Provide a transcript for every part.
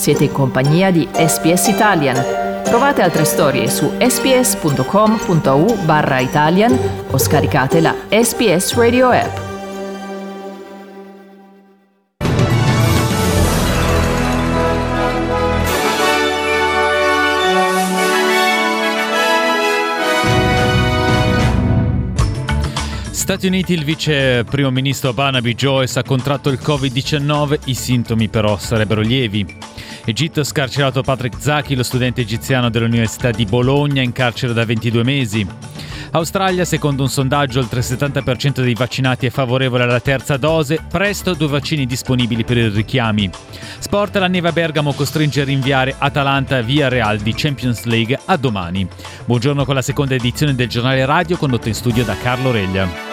Siete in compagnia di SBS Italian. Trovate altre storie su sbs.com.au/Italian o scaricate la SBS Radio app. Stati Uniti, il vice primo ministro Barnaby Joyce ha contratto il Covid-19, i sintomi però sarebbero lievi. Egitto, scarcerato Patrick Zaki, lo studente egiziano dell'Università di Bologna, in carcere da 22 mesi. Australia, secondo un sondaggio, oltre il 70% dei vaccinati è favorevole alla terza dose, presto 2 vaccini disponibili per i richiami. Sport, la neve a Bergamo costringe a rinviare Atalanta-Villarreal di Champions League a domani. Buongiorno con la seconda edizione del giornale radio, condotto in studio da Carlo Reglia.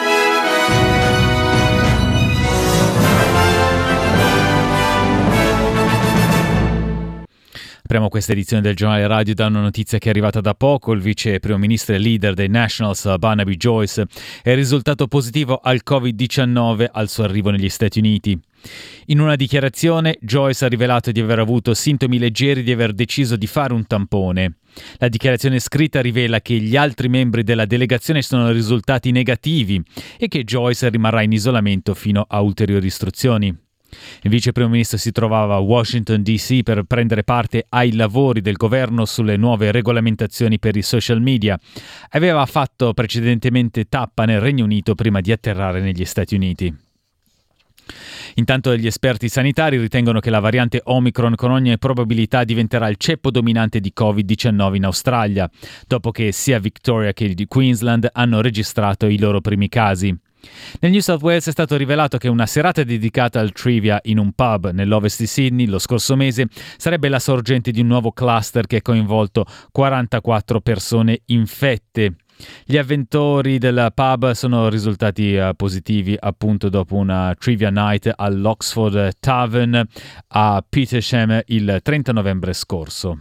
Apriamo questa edizione del giornale radio da una notizia che è arrivata da poco. Il vice primo ministro e leader dei Nationals, Barnaby Joyce, è risultato positivo al Covid-19 al suo arrivo negli Stati Uniti. In una dichiarazione, Joyce ha rivelato di aver avuto sintomi leggeri e di aver deciso di fare un tampone. La dichiarazione scritta rivela che gli altri membri della delegazione sono risultati negativi e che Joyce rimarrà in isolamento fino a ulteriori istruzioni. Il vice primo ministro si trovava a Washington DC per prendere parte ai lavori del governo sulle nuove regolamentazioni per i social media. Aveva fatto precedentemente tappa nel Regno Unito prima di atterrare negli Stati Uniti. Intanto gli esperti sanitari ritengono che la variante Omicron con ogni probabilità diventerà il ceppo dominante di Covid-19 in Australia, dopo che sia Victoria che di Queensland hanno registrato i loro primi casi. Nel New South Wales è stato rivelato che una serata dedicata al trivia in un pub nell'ovest di Sydney lo scorso mese sarebbe la sorgente di un nuovo cluster che ha coinvolto 44 persone infette. Gli avventori del pub sono risultati positivi appunto dopo una trivia night all'Oxford Tavern a Petersham il 30 novembre scorso.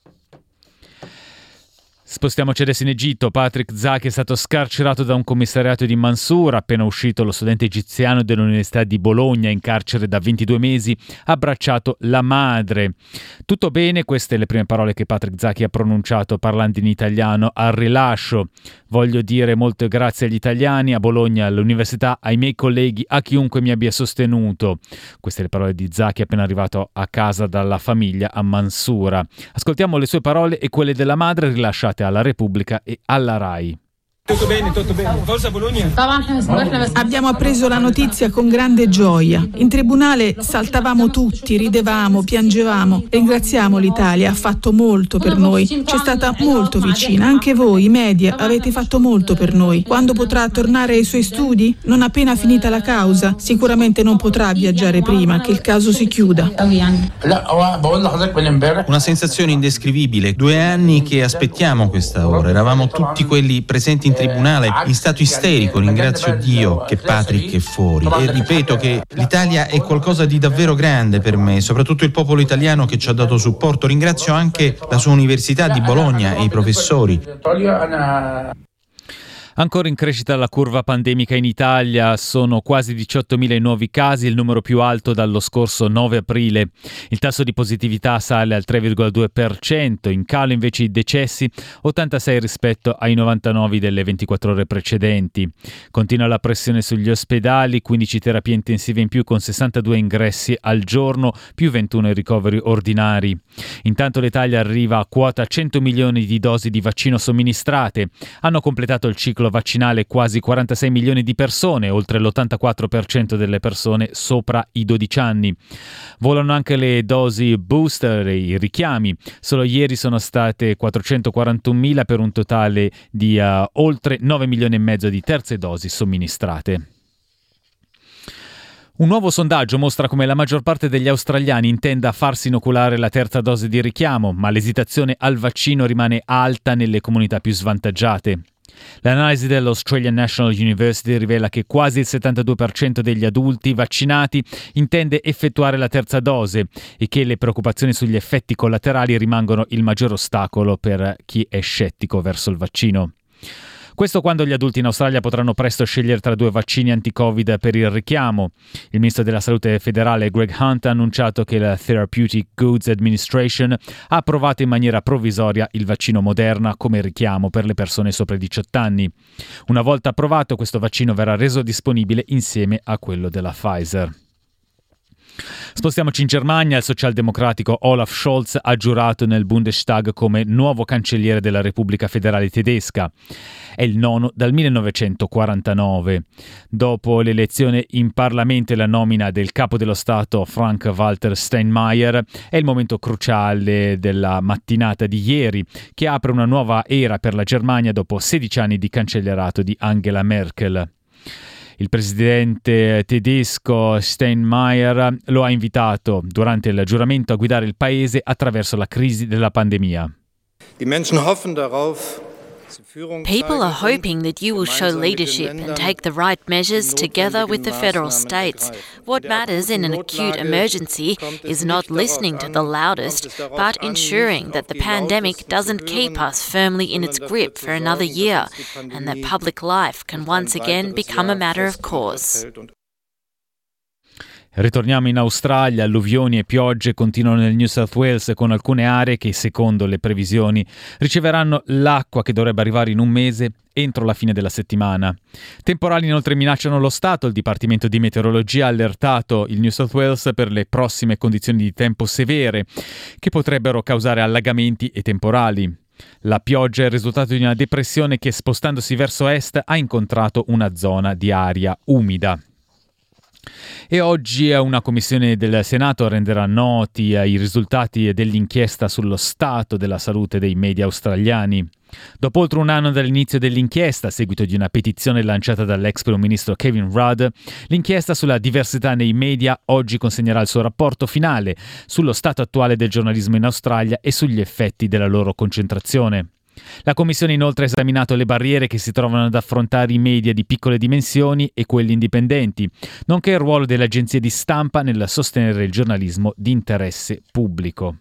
Spostiamoci adesso in Egitto. Patrick Zaki è stato scarcerato da un commissariato di Mansoura. Appena uscito, lo studente egiziano dell'Università di Bologna, in carcere da 22 mesi, ha abbracciato la madre. Tutto bene, queste le prime parole che Patrick Zaki ha pronunciato parlando in italiano al rilascio. Voglio dire molto grazie agli italiani, a Bologna, all'università, ai miei colleghi, a chiunque mi abbia sostenuto. Queste le parole di Zaki appena arrivato a casa dalla famiglia a Mansoura. Ascoltiamo le sue parole e quelle della madre rilasciate alla Repubblica e alla RAI. Tutto bene. Forza Bologna. Abbiamo appreso la notizia con grande gioia. In tribunale saltavamo tutti, ridevamo, piangevamo. Ringraziamo l'Italia, ha fatto molto per noi. Ci è stata molto vicina. Anche voi, i media, avete fatto molto per noi. Quando potrà tornare ai suoi studi? Non appena finita la causa. Sicuramente non potrà viaggiare prima che il caso si chiuda. Una sensazione indescrivibile. 2 anni che aspettiamo questa ora. Eravamo tutti quelli presenti in tribunale in stato isterico. Ringrazio Dio che Patrick è fuori e ripeto che l'Italia è qualcosa di davvero grande per me, soprattutto il popolo italiano che ci ha dato supporto. Ringrazio anche la sua Università di Bologna e i professori. Ancora in crescita la curva pandemica in Italia, sono quasi 18.000 i nuovi casi, il numero più alto dallo scorso 9 aprile. Il tasso di positività sale al 3,2%, in calo invece i decessi, 86 rispetto ai 99 delle 24 ore precedenti. Continua la pressione sugli ospedali, 15 terapie intensive in più con 62 ingressi al giorno, più 21 ricoveri ordinari. Intanto l'Italia arriva a quota 100 milioni di dosi di vaccino somministrate. Hanno completato il ciclo vaccinale quasi 46 milioni di persone, oltre l'84% delle persone sopra i 12 anni. Volano anche le dosi booster e i richiami. Solo ieri sono state 441.000 per un totale di oltre 9 milioni e mezzo di terze dosi somministrate. Un nuovo sondaggio mostra come la maggior parte degli australiani intenda farsi inoculare la terza dose di richiamo, ma l'esitazione al vaccino rimane alta nelle comunità più svantaggiate. L'analisi dell'Australian National University rivela che quasi il 72% degli adulti vaccinati intende effettuare la terza dose e che le preoccupazioni sugli effetti collaterali rimangono il maggior ostacolo per chi è scettico verso il vaccino. Questo quando gli adulti in Australia potranno presto scegliere tra 2 vaccini anti-Covid per il richiamo. Il ministro della Salute federale Greg Hunt ha annunciato che la Therapeutic Goods Administration ha approvato in maniera provvisoria il vaccino Moderna come richiamo per le persone sopra i 18 anni. Una volta approvato, questo vaccino verrà reso disponibile insieme a quello della Pfizer. Spostiamoci in Germania. Il socialdemocratico Olaf Scholz ha giurato nel Bundestag come nuovo cancelliere della Repubblica Federale Tedesca. È il nono dal 1949. Dopo l'elezione in Parlamento e la nomina del capo dello Stato Frank-Walter Steinmeier, è il momento cruciale della mattinata di ieri, che apre una nuova era per la Germania dopo 16 anni di cancellierato di Angela Merkel. Il presidente tedesco Steinmeier lo ha invitato durante il giuramento a guidare il paese attraverso la crisi della pandemia. People are hoping that you will show leadership and take the right measures together with the federal states. What matters in an acute emergency is not listening to the loudest, but ensuring that the pandemic doesn't keep us firmly in its grip for another year, and that public life can once again become a matter of course. Ritorniamo in Australia. Alluvioni e piogge continuano nel New South Wales, con alcune aree che, secondo le previsioni, riceveranno l'acqua che dovrebbe arrivare in un mese entro la fine della settimana. Temporali inoltre minacciano lo Stato. Il Dipartimento di Meteorologia ha allertato il New South Wales per le prossime condizioni di tempo severe che potrebbero causare allagamenti e temporali. La pioggia è il risultato di una depressione che, spostandosi verso est, ha incontrato una zona di aria umida. E oggi una commissione del Senato renderà noti i risultati dell'inchiesta sullo stato della salute dei media australiani. Dopo oltre un anno dall'inizio dell'inchiesta, a seguito di una petizione lanciata dall'ex primo ministro Kevin Rudd, l'inchiesta sulla diversità nei media oggi consegnerà il suo rapporto finale sullo stato attuale del giornalismo in Australia e sugli effetti della loro concentrazione. La Commissione inoltre ha esaminato le barriere che si trovano ad affrontare i media di piccole dimensioni e quelli indipendenti, nonché il ruolo delle agenzie di stampa nel sostenere il giornalismo di interesse pubblico.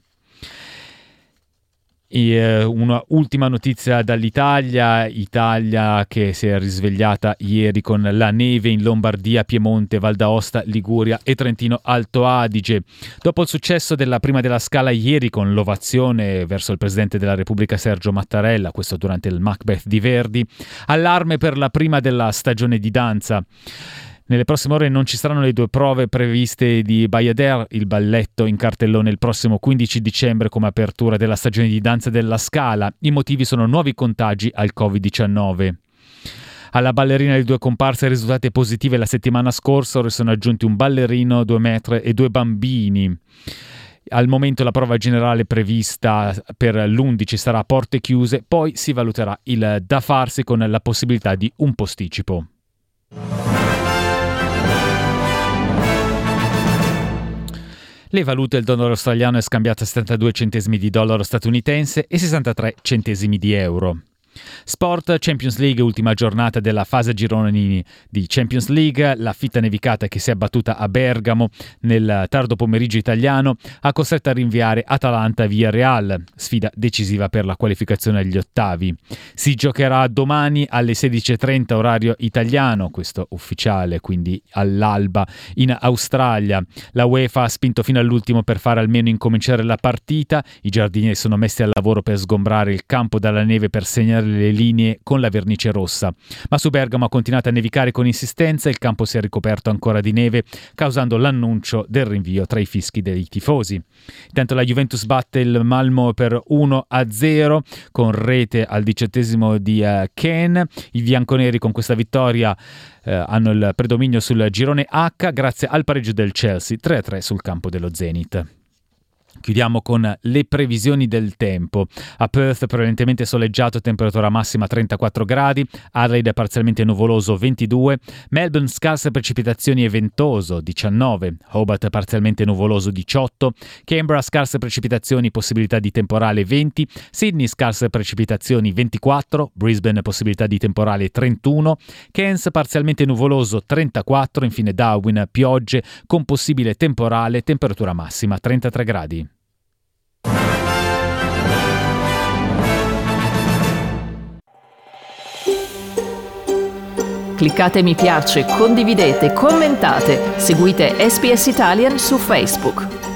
E una ultima notizia dall'Italia, Italia che si è risvegliata ieri con la neve in Lombardia, Piemonte, Val d'Aosta, Liguria e Trentino Alto Adige. Dopo il successo della prima della Scala ieri con l'ovazione verso il Presidente della Repubblica Sergio Mattarella, questo durante il Macbeth di Verdi, allarme per la prima della stagione di danza. Nelle prossime ore non ci saranno le 2 prove previste di Bayadère, il balletto in cartellone il prossimo 15 dicembre come apertura della stagione di danza della Scala. I motivi sono nuovi contagi al Covid-19. Alla ballerina delle 2 comparse risultate positive la settimana scorsa, ora sono aggiunti un ballerino, 2 metri e 2 bambini. Al momento la prova generale prevista per l'11 sarà a porte chiuse, poi si valuterà il da farsi con la possibilità di un posticipo. Le valute: il dollaro australiano è scambiato a 72 centesimi di dollaro statunitense e 63 centesimi di euro. Sport, Champions League, ultima giornata della fase gironi di Champions League. La fitta nevicata che si è abbattuta a Bergamo nel tardo pomeriggio italiano ha costretto a rinviare Atalanta-Villarreal, sfida decisiva per la qualificazione agli ottavi. Si giocherà domani alle 16:30 orario italiano, questo ufficiale, quindi all'alba in Australia. La UEFA ha spinto fino all'ultimo per fare almeno incominciare la partita. I giardinieri sono messi al lavoro per sgombrare il campo dalla neve per segnare le linee con la vernice rossa, ma su Bergamo ha continuato a nevicare con insistenza e il campo si è ricoperto ancora di neve, causando l'annuncio del rinvio tra i fischi dei tifosi. Intanto la Juventus batte il Malmö per 1-0 con rete al 18° di Kane. I bianconeri con questa vittoria hanno il predominio sul girone H grazie al pareggio del Chelsea 3-3 sul campo dello Zenit. Chiudiamo con le previsioni del tempo. A Perth prevalentemente soleggiato, temperatura massima 34 gradi, Adelaide parzialmente nuvoloso 22, Melbourne scarse precipitazioni e ventoso 19, Hobart parzialmente nuvoloso 18, Canberra scarse precipitazioni, possibilità di temporale 20, Sydney scarse precipitazioni 24, Brisbane possibilità di temporale 31, Cairns parzialmente nuvoloso 34, infine Darwin piogge con possibile temporale, temperatura massima 33 gradi. cliccate mi piace, condividete, commentate, seguite SBS Italian su Facebook.